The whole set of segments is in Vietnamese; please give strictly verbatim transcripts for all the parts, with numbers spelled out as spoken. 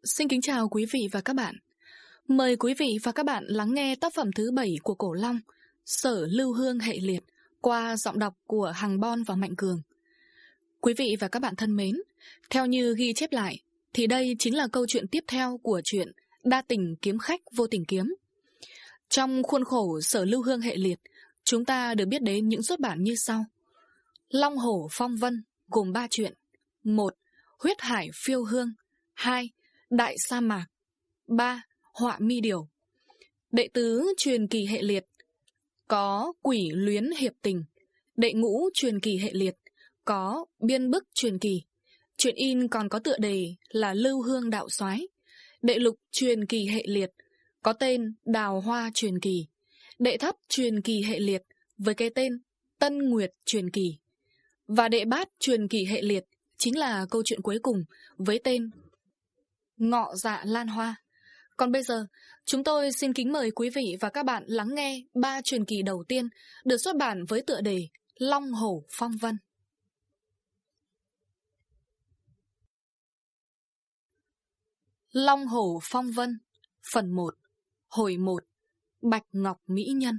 Xin kính chào quý vị và các bạn. Mời quý vị và các bạn lắng nghe tác phẩm thứ bảy của Cổ Long, Sở Lưu Hương Hệ Liệt, qua giọng đọc của Hằng Bon và Mạnh Cường. Quý vị và các bạn thân mến, theo như ghi chép lại, thì đây chính là câu chuyện tiếp theo của truyện Đa Tình Kiếm Khách Vô Tình Kiếm. Trong khuôn khổ Sở Lưu Hương Hệ Liệt, chúng ta được biết đến những xuất bản như sau. Long Hổ Phong Vân gồm ba truyện. một. Huyết Hải Phiêu Hương. hai. Đại Sa Mạc. ba. Họa Mi Điểu. Đệ tứ truyền kỳ hệ liệt có Quỷ Luyến Hiệp Tình. Đệ ngũ truyền kỳ hệ liệt có Biên Bức Truyền Kỳ. Truyện in còn có tựa đề là Lưu Hương Đạo Soái. Đệ lục truyền kỳ hệ liệt có tên Đào Hoa Truyền Kỳ. Đệ thất truyền kỳ hệ liệt với cái tên Tân Nguyệt Truyền Kỳ. Và đệ bát truyền kỳ hệ liệt chính là câu chuyện cuối cùng với tên Ngọ Dạ Lan Hoa. Còn bây giờ, chúng tôi xin kính mời quý vị và các bạn lắng nghe ba truyền kỳ đầu tiên được xuất bản với tựa đề Long Hổ Phong Vân. Long Hổ Phong Vân. Phần một. Hồi một. Bạch Ngọc Mỹ Nhân.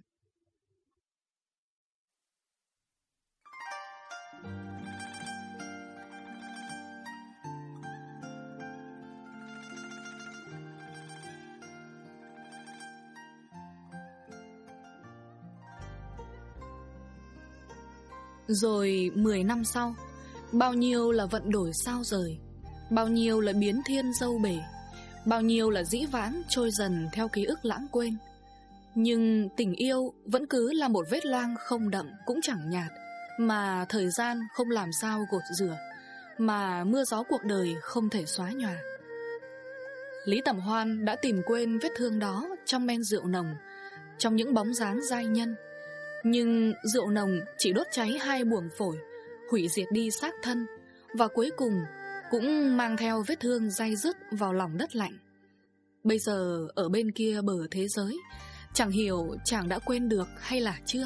Rồi mười năm sau, bao nhiêu là vận đổi sao rời, bao nhiêu là biến thiên dâu bể, bao nhiêu là dĩ vãng trôi dần theo ký ức lãng quên. Nhưng tình yêu vẫn cứ là một vết loang không đậm cũng chẳng nhạt, mà thời gian không làm sao gột rửa, mà mưa gió cuộc đời không thể xóa nhòa. Lý Tẩm Hoan đã tìm quên vết thương đó trong men rượu nồng, trong những bóng dáng giai nhân. Nhưng rượu nồng chỉ đốt cháy hai buồng phổi, hủy diệt đi xác thân, và cuối cùng cũng mang theo vết thương day dứt vào lòng đất lạnh. Bây giờ ở bên kia bờ thế giới, chẳng hiểu chàng đã quên được hay là chưa.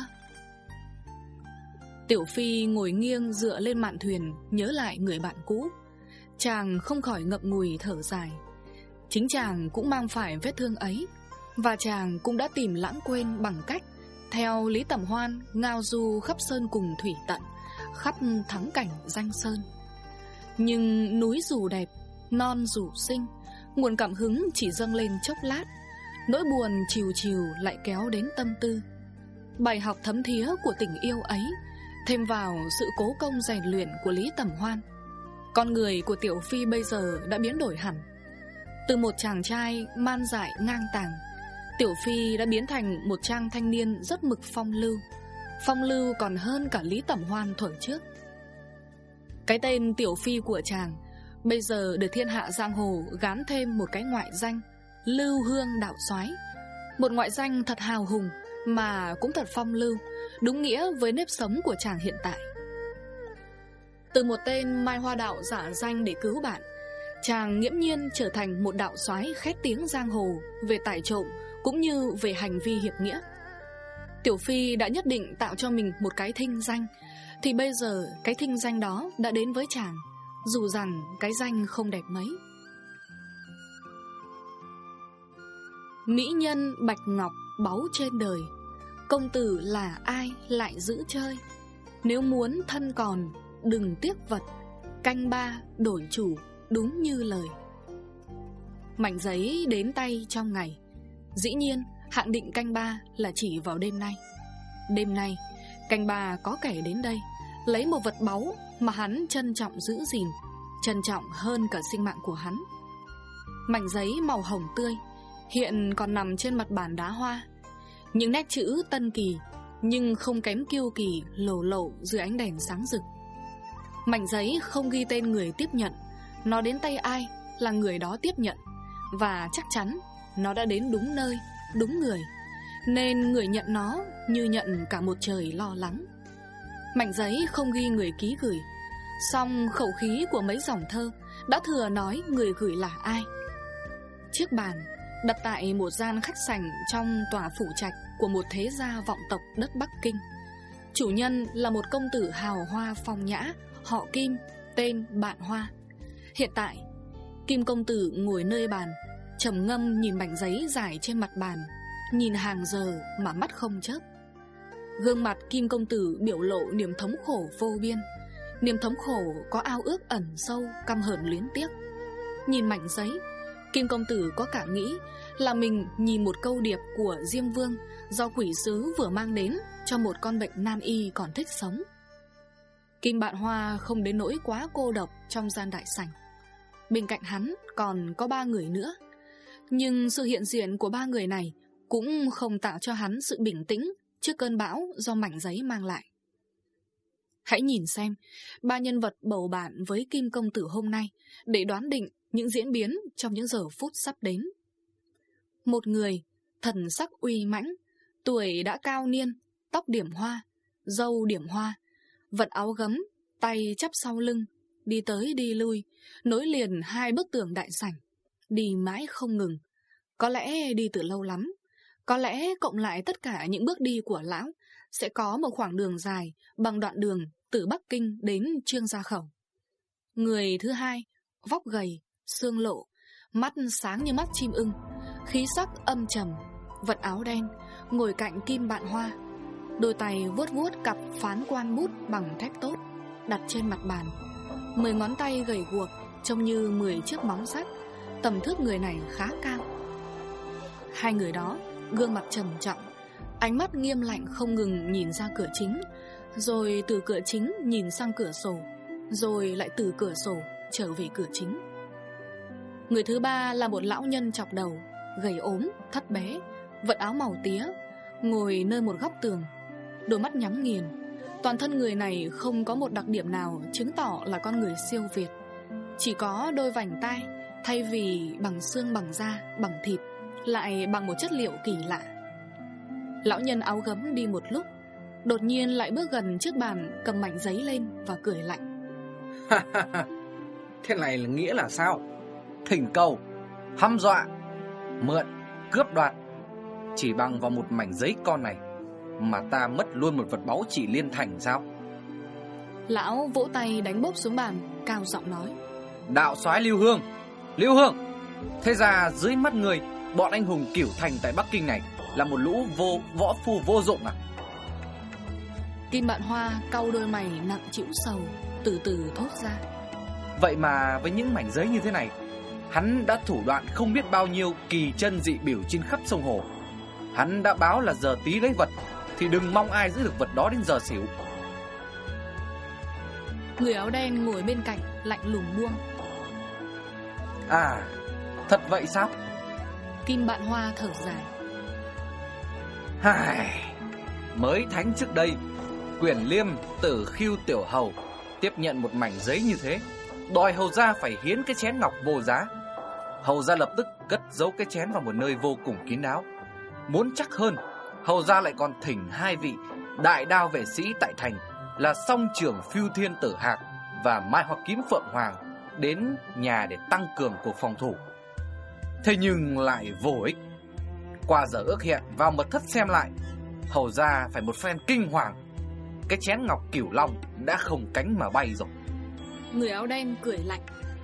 Tiểu Phi ngồi nghiêng dựa lên mạn thuyền, nhớ lại người bạn cũ. Chàng không khỏi ngậm ngùi thở dài. Chính chàng cũng mang phải vết thương ấy, và chàng cũng đã tìm lãng quên bằng cách theo Lý Tẩm Hoan ngao du khắp sơn cùng thủy tận, khắp thắng cảnh danh sơn. Nhưng núi dù đẹp, non dù xinh, nguồn cảm hứng chỉ dâng lên chốc lát, nỗi buồn chiều chiều lại kéo đến tâm tư. Bài học thấm thía của tình yêu ấy thêm vào sự cố công rèn luyện của Lý Tẩm Hoan, con người của Tiểu Phi bây giờ đã biến đổi hẳn. Từ một chàng trai man dại ngang tàng, Tiểu Phi đã biến thành một chàng thanh niên rất mực phong lưu, phong lưu còn hơn cả Lý Tẩm Hoan thuở trước. Cái tên Tiểu Phi của chàng bây giờ được thiên hạ giang hồ gán thêm một cái ngoại danh Lưu Hương Đạo Soái. Một ngoại danh thật hào hùng mà cũng thật phong lưu, đúng nghĩa với nếp sống của chàng hiện tại. Từ một tên Mai Hoa Đạo giả danh để cứu bạn, chàng nghiễm nhiên trở thành một đạo soái khét tiếng giang hồ về tải trộm cũng như về hành vi hiệp nghĩa. Tiểu Phi đã nhất định tạo cho mình một cái thinh danh, thì bây giờ cái thinh danh đó đã đến với chàng, dù rằng cái danh không đẹp mấy. Mỹ nhân bạch ngọc báu trên đời, công tử là ai lại giữ chơi. Nếu muốn thân còn đừng tiếc vật, canh ba đổi chủ đúng như lời. Mảnh giấy đến tay trong ngày, dĩ nhiên hạn định canh ba là chỉ vào đêm nay. Đêm nay canh ba có kẻ đến đây, lấy một vật báu mà hắn trân trọng giữ gìn, trân trọng hơn cả sinh mạng của hắn. Mảnh giấy màu hồng tươi hiện còn nằm trên mặt bàn đá hoa, những nét chữ tân kỳ nhưng không kém kiêu kỳ lồ lộ dưới ánh đèn sáng rực. Mảnh giấy không ghi tên người tiếp nhận, nó đến tay ai là người đó tiếp nhận, và chắc chắn nó đã đến đúng nơi, đúng người, nên người nhận nó như nhận cả một trời lo lắng. Mảnh giấy không ghi người ký gửi, song khẩu khí của mấy dòng thơ đã thừa nói người gửi là ai. Chiếc bàn đặt tại một gian khách sảnh trong tòa phủ trạch của một thế gia vọng tộc đất Bắc Kinh. Chủ nhân là một công tử hào hoa phong nhã, họ Kim, tên Bạn Hoa. Hiện tại Kim công tử ngồi nơi bàn, trầm ngâm nhìn mảnh giấy rải trên mặt bàn, nhìn hàng giờ mà mắt không chớp. Gương mặt Kim công tử biểu lộ niềm thống khổ vô biên. Niềm thống khổ có ao ước ẩn sâu, căm hờn luyến tiếc. Nhìn mảnh giấy, Kim công tử có cảm nghĩ là mình nhìn một câu điệp của Diêm Vương do quỷ sứ vừa mang đến cho một con bệnh nan y còn thích sống. Kim Bạn Hoa không đến nỗi quá cô độc trong gian đại sảnh. Bên cạnh hắn còn có ba người nữa. Nhưng sự hiện diện của ba người này cũng không tạo cho hắn sự bình tĩnh trước cơn bão do mảnh giấy mang lại. Hãy nhìn xem ba nhân vật bầu bạn với Kim công tử hôm nay để đoán định những diễn biến trong những giờ phút sắp đến. Một người thần sắc uy mãnh, tuổi đã cao niên, tóc điểm hoa, râu điểm hoa, vận áo gấm, tay chắp sau lưng, đi tới đi lui, nối liền hai bức tường đại sảnh, đi mãi không ngừng. Có lẽ đi từ lâu lắm, có lẽ cộng lại tất cả những bước đi của lão sẽ có một khoảng đường dài bằng đoạn đường từ Bắc Kinh đến Trương Gia Khẩu. Người thứ hai, vóc gầy, xương lộ, mắt sáng như mắt chim ưng, khí sắc âm trầm, vận áo đen, ngồi cạnh Kim Bạn Hoa, đôi tay vuốt vuốt cặp phán quan bút bằng thép tốt đặt trên mặt bàn. Mười ngón tay gầy guộc trông như mười chiếc móng sắt. Tầm thước người này khá cao. Hai người đó gương mặt trầm trọng, ánh mắt nghiêm lạnh không ngừng nhìn ra cửa chính, rồi từ cửa chính nhìn sang cửa sổ, rồi lại từ cửa sổ trở về cửa chính. Người thứ ba là một lão nhân chọc đầu, gầy ốm, thấp bé, vận áo màu tía, ngồi nơi một góc tường, đôi mắt nhắm nghiền. Toàn thân người này không có một đặc điểm nào chứng tỏ là con người siêu việt. Chỉ có đôi vành tai, thay vì bằng xương bằng da, bằng thịt, lại bằng một chất liệu kỳ lạ. Lão nhân áo gấm đi một lúc, đột nhiên lại bước gần trước bàn, cầm mảnh giấy lên và cười lạnh. Thế này là nghĩa là sao? Thỉnh cầu, hăm dọa, mượn, cướp đoạt. Chỉ bằng vào một mảnh giấy con này mà ta mất luôn một vật báu chỉ liên thành sao? Lão vỗ tay đánh bốp xuống bàn, cao giọng nói. Đạo soái Lưu Hương, Lưu Hương, thế ra dưới mắt người, bọn anh hùng Cửu Thành tại Bắc Kinh này là một lũ vô võ phu vô dụng à? Kim Bạn Hoa cau đôi mày nặng trĩu sầu, từ từ thốt ra. Vậy mà với những mảnh giấy như thế này, hắn đã thủ đoạn không biết bao nhiêu kỳ chân dị biểu trên khắp sông hồ. Hắn đã báo là giờ tí lấy vật, thì đừng mong ai giữ được vật đó đến giờ xỉu. Người áo đen ngồi bên cạnh lạnh lùng buông. À, thật vậy sao? Kim Bạn Hoa thở dài. Hài, mới thánh trước đây, Quyền Liêm Tử Khiêu Tiểu Hầu tiếp nhận một mảnh giấy như thế, đòi hầu gia phải hiến cái chén ngọc vô giá. Hầu gia lập tức cất giấu cái chén vào một nơi vô cùng kín đáo. Muốn chắc hơn, hầu gia lại còn thỉnh hai vị đại đao vệ sĩ tại thành là Song Trưởng Phiêu Thiên Tử Hạc và Mai Hoa Kiếm Phượng Hoàng đến nhà để tăng cường cuộc phòng thủ. Thế nhưng lại vô ích. Qua giờ ước hẹn vào mật thất xem lại, hầu gia phải một phen kinh hoàng. Cái chén ngọc Cửu Long đã không cánh mà bay rồi. Người áo đen cười lạnh.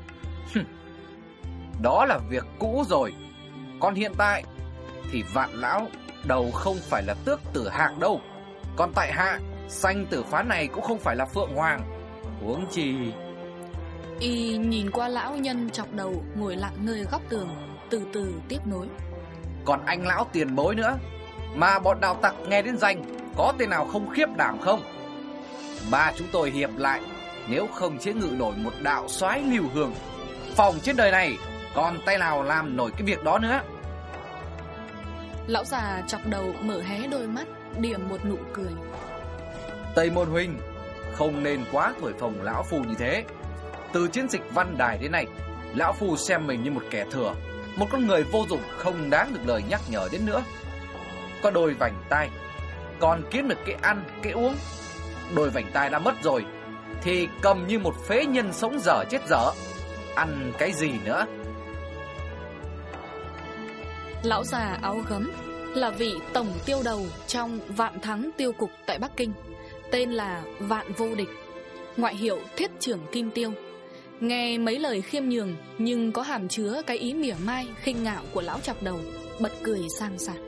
Đó là việc cũ rồi. Còn hiện tại thì Vạn lão đầu không phải là Tước Tử Hạc đâu. Còn tại hạ Sanh Tử Phán này cũng không phải là Phượng Hoàng. Huống chi. Y nhìn qua lão nhân chọc đầu ngồi lặng nơi góc tường, từ từ tiếp nối. Còn anh lão tiền bối nữa, mà bọn đạo tặc nghe đến danh có tên nào không khiếp đảm không? Ba chúng tôi hiệp lại, nếu không chế ngự nổi một đạo soái Lưu Hương, phòng trên đời này còn tay nào làm nổi cái việc đó nữa. Lão già chọc đầu mở hé đôi mắt, điểm một nụ cười. Tây Môn huynh không nên quá thổi phồng lão phu như thế. Từ chiến dịch Văn Đài đến nay, lão phu xem mình như một kẻ thừa, một con người vô dụng không đáng được lời nhắc nhở đến nữa. Có đôi vành tai, còn kiếm được cái ăn, cái uống. Đôi vành tai đã mất rồi thì cầm như một phế nhân sống dở chết dở, ăn cái gì nữa. Lão già áo gấm là vị tổng tiêu đầu trong Vạn Thắng Tiêu Cục tại Bắc Kinh, tên là Vạn Vô Địch, ngoại hiệu Thiết Trưởng Kim Tiêu. Nghe mấy lời khiêm nhường nhưng có hàm chứa cái ý mỉa mai khinh ngạo của lão chọc đầu, bật cười sang sảng.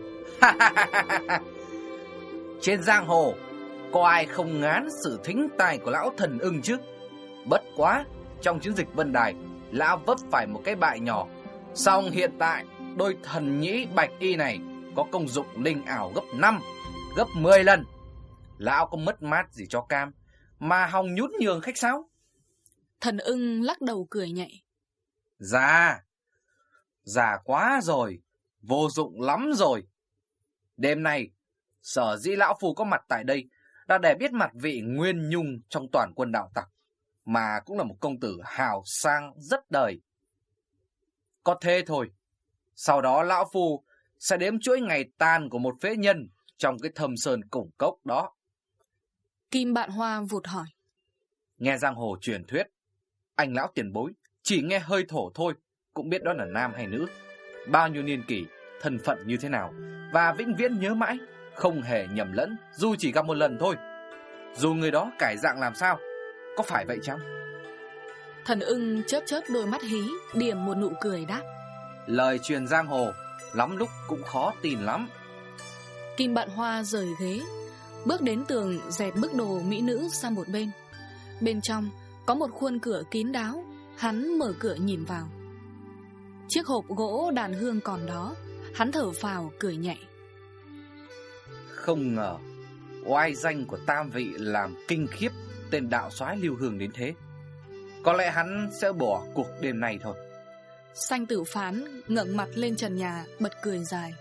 Trên giang hồ có ai không ngán sự thính tài của lão thần ưng chứ? Bất quá trong chiến dịch Vân Đài, lão vấp phải một cái bại nhỏ. Song hiện tại đôi thần nhĩ bạch y này có công dụng linh ảo gấp năm, gấp mười lần. Lão có mất mát gì cho cam mà hòng nhún nhường khách sáo? Thần ưng lắc đầu cười nhẹ. Già, già quá rồi, vô dụng lắm rồi. Đêm nay sở dĩ lão phu có mặt tại đây là để biết mặt vị Nguyên Nhung trong toàn quân đạo tặc, mà cũng là một công tử hào sang rất đời. Có thế thôi, sau đó lão phu sẽ đếm chuỗi ngày tàn của một phế nhân trong cái Thâm Sơn Củng Cốc đó. Kim Bạn Hoa vụt hỏi. Nghe giang hồ truyền thuyết, anh lão tiền bối chỉ nghe hơi thổ thôi cũng biết đó là nam hay nữ, bao nhiêu niên kỷ, thân phận như thế nào, và vĩnh viễn nhớ mãi, không hề nhầm lẫn dù chỉ gặp một lần thôi, dù người đó cải dạng làm sao. Có phải vậy chăng? Thần ưng chớp chớp đôi mắt hí, điểm một nụ cười đáp. Lời truyền giang hồ lắm lúc cũng khó tin lắm. Kim Bạn Hoa rời ghế, bước đến tường, dẹt bức đồ mỹ nữ sang một bên. Bên trong có một khuôn cửa kín đáo. Hắn mở cửa nhìn vào. Chiếc hộp gỗ đàn hương còn đó. Hắn thở phào cười nhẹ. Không ngờ oai danh của tam vị làm kinh khiếp tên đạo soái Lưu Hương đến thế. Có lẽ hắn sẽ bỏ cuộc đêm nay thôi. Sanh Tử Phán ngẩng mặt lên trần nhà, bật cười dài.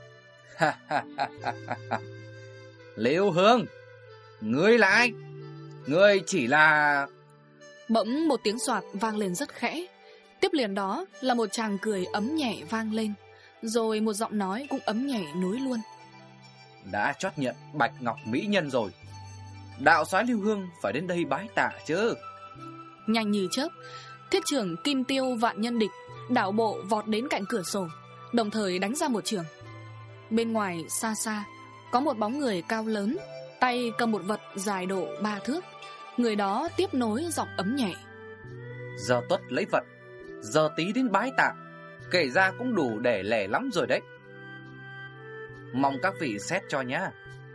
Lưu Hương, ngươi là ai? Ngươi chỉ là... Bỗng một tiếng xoạt vang lên rất khẽ. Tiếp liền đó là một tràng cười ấm nhẹ vang lên. Rồi một giọng nói cũng ấm nhẹ nối luôn. Đã chót nhận Bạch Ngọc mỹ nhân rồi, đạo soái Lưu Hương phải đến đây bái tạ chứ. Nhanh như chớp, thiết trưởng Kim Tiêu Vạn Nhân Địch đảo bộ vọt đến cạnh cửa sổ, đồng thời đánh ra một chưởng. Bên ngoài xa xa có một bóng người cao lớn, tay cầm một vật dài độ ba thước. Người đó tiếp nối giọng ấm nhẹ. Giờ tuất lấy vật, giờ tí đến bái tạ, kể ra cũng đủ để lẻ lắm rồi đấy. Mong các vị xét cho nhá.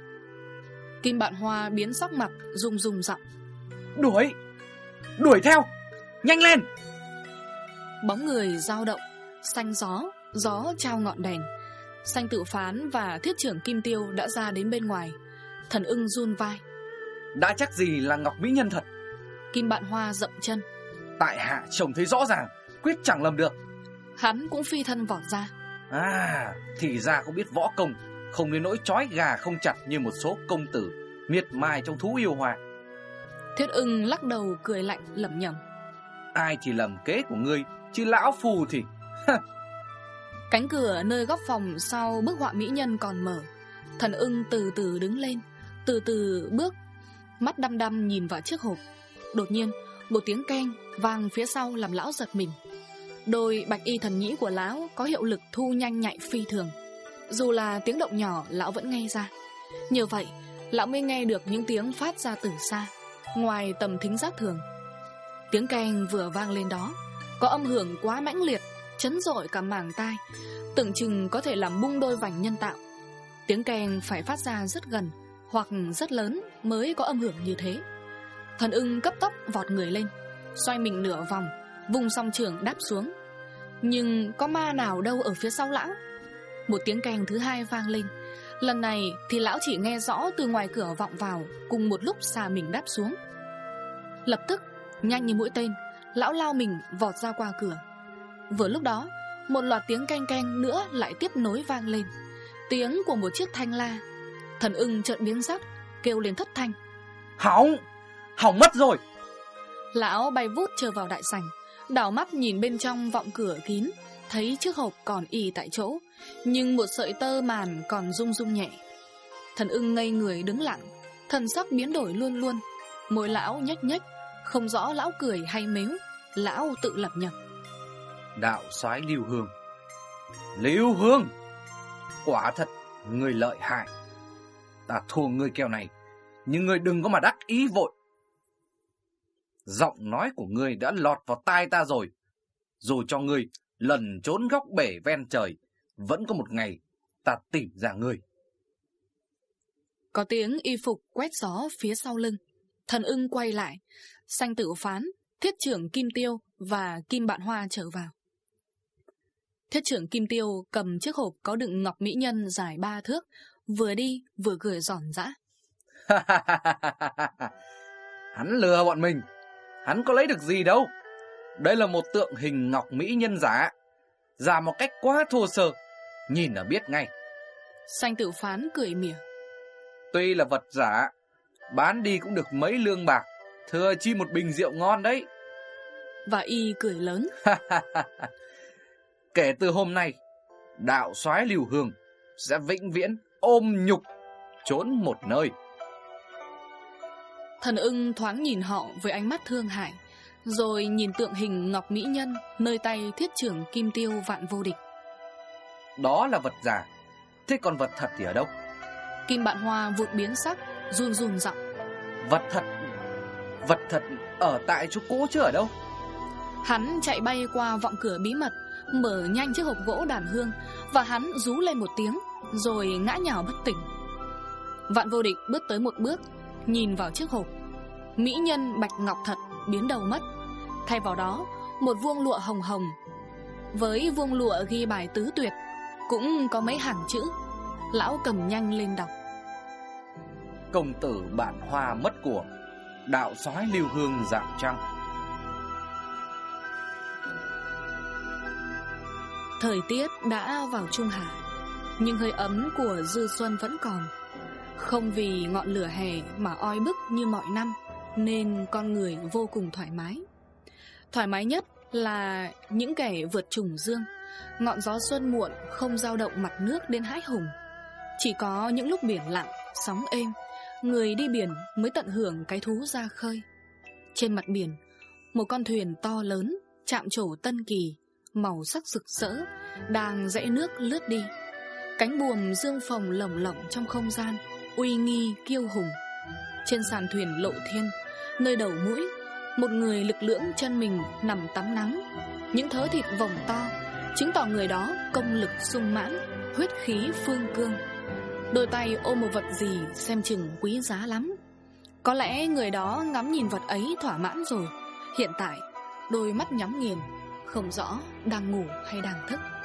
Kim Bạn Hoa biến sắc mặt, rung rung giọng. Đuổi, đuổi theo, nhanh lên. Bóng người dao động, xanh gió, gió trao ngọn đèn. Sanh Tự Phán và thiết trưởng Kim Tiêu đã ra đến bên ngoài. Thần ưng run vai. Đã chắc gì là Ngọc mỹ nhân thật. Kim Bạn Hoa dậm chân. Tại hạ trông thấy rõ ràng, quyết chẳng lầm được. Hắn cũng phi thân vọt ra. À, thì ra cũng biết võ công, không đến nỗi trói gà không chặt như một số công tử miệt mài trong thú yêu hòa. Thiết ưng lắc đầu cười lạnh lẩm nhẩm. Ai thì lầm kế của ngươi, chứ lão phù thì... Cánh cửa nơi góc phòng sau bức họa mỹ nhân còn mở. Thần ưng từ từ đứng lên, từ từ bước, mắt đăm đăm nhìn vào chiếc hộp. Đột nhiên một tiếng keng vang phía sau làm lão giật mình. Đôi bạch y thần nhĩ của lão có hiệu lực thu nhanh nhạy phi thường. Dù là tiếng động nhỏ lão vẫn nghe ra. Nhờ vậy lão mới nghe được những tiếng phát ra từ xa, ngoài tầm thính giác thường. Tiếng keng vừa vang lên đó có âm hưởng quá mãnh liệt, chấn rội cả màng tai, tưởng chừng có thể làm bung đôi vành nhân tạo. Tiếng keng phải phát ra rất gần hoặc rất lớn mới có âm hưởng như thế. Thần ưng cấp tốc vọt người lên, xoay mình nửa vòng, vùng song trường đáp xuống. Nhưng có ma nào đâu ở phía sau lão. Một tiếng keng thứ hai vang lên. Lần này thì lão chỉ nghe rõ từ ngoài cửa vọng vào, cùng một lúc xà mình đáp xuống. Lập tức nhanh như mũi tên, lão lao mình vọt ra qua cửa. Vừa lúc đó một loạt tiếng keng keng nữa lại tiếp nối vang lên, tiếng của một chiếc thanh la. Thần ưng chợt biến sắc, kêu lên thất thanh. Hỏng, hỏng mất rồi. Lão bay vút trở vào đại sảnh, đảo mắt nhìn bên trong vọng cửa kín, thấy chiếc hộp còn y tại chỗ, nhưng một sợi tơ màn còn rung rung nhẹ. Thần ưng ngây người đứng lặng, thần sắc biến đổi luôn luôn. Môi lão nhếch nhếch, không rõ lão cười hay mếu. Lão tự lẩm nhẩm. Đạo soái Lưu Hương, Lưu Hương, quả thật người lợi hại. Ta thua ngươi kèo này, nhưng ngươi đừng có mà đắc ý vội. Giọng nói của ngươi đã lọt vào tai ta rồi. Dù cho ngươi lần trốn góc bể ven trời, vẫn có một ngày ta tìm ra ngươi. Có tiếng y phục quét gió phía sau lưng. Thần ưng quay lại. Sanh Tử Phán, Thiết trưởng Kim Tiêu và Kim Bạn Hoa trở vào. Thiết trưởng Kim Tiêu cầm chiếc hộp có đựng ngọc mỹ nhân dài ba thước, vừa đi vừa cười giòn giã. Hắn lừa bọn mình. Hắn có lấy được gì đâu. Đây là một tượng hình ngọc mỹ nhân giả, giả một cách quá thô sơ, nhìn là biết ngay. Sanh Tử Phán cười mỉa. Tuy là vật giả, bán đi cũng được mấy lương bạc, thừa chi một bình rượu ngon đấy. Và y cười lớn. Kể từ hôm nay, đạo soái Lưu Hương sẽ vĩnh viễn ôm nhục trốn một nơi. Thần ưng thoáng nhìn họ với ánh mắt thương hại, rồi nhìn tượng hình ngọc mỹ nhân nơi tay Thiết trưởng Kim Tiêu Vạn Vô Địch. Đó là vật giả, thế còn vật thật thì ở đâu? Kim Bạn Hoa vụt biến sắc, run run giọng. Vật thật, vật thật ở tại chỗ cũ chứ ở đâu? Hắn chạy bay qua vọng cửa bí mật, mở nhanh chiếc hộp gỗ đàn hương, và hắn rú lên một tiếng, rồi ngã nhào bất tỉnh. Vạn Vô Địch bước tới một bước, nhìn vào chiếc hộp. Mỹ nhân bạch ngọc thật biến đầu mất. Thay vào đó, một vuông lụa hồng hồng. Với vuông lụa ghi bài tứ tuyệt, cũng có mấy hàng chữ. Lão cầm nhanh lên đọc. Công tử Bạn Hoa mất của, đạo soái Lưu Hương dạng trăng. Thời tiết đã vào trung hạ, nhưng hơi ấm của dư xuân vẫn còn. Không vì ngọn lửa hè mà oi bức như mọi năm, nên con người vô cùng thoải mái. Thoải mái nhất là những kẻ vượt trùng dương. Ngọn gió xuân muộn không dao động mặt nước đến hãi hùng. Chỉ có những lúc biển lặng, sóng êm, người đi biển mới tận hưởng cái thú ra khơi. Trên mặt biển, một con thuyền to lớn chạm trổ tân kỳ, màu sắc rực rỡ, đang rẽ nước lướt đi. Cánh buồm dương phồng lồng lộng trong không gian, uy nghi kiêu hùng. Trên sàn thuyền lộ thiên, nơi đầu mũi, một người lực lưỡng chân mình nằm tắm nắng. Những thớ thịt vòng to, chứng tỏ người đó công lực sung mãn, huyết khí phương cương. Đôi tay ôm một vật gì xem chừng quý giá lắm. Có lẽ người đó ngắm nhìn vật ấy thỏa mãn rồi. Hiện tại, đôi mắt nhắm nghiền, không rõ đang ngủ hay đang thức.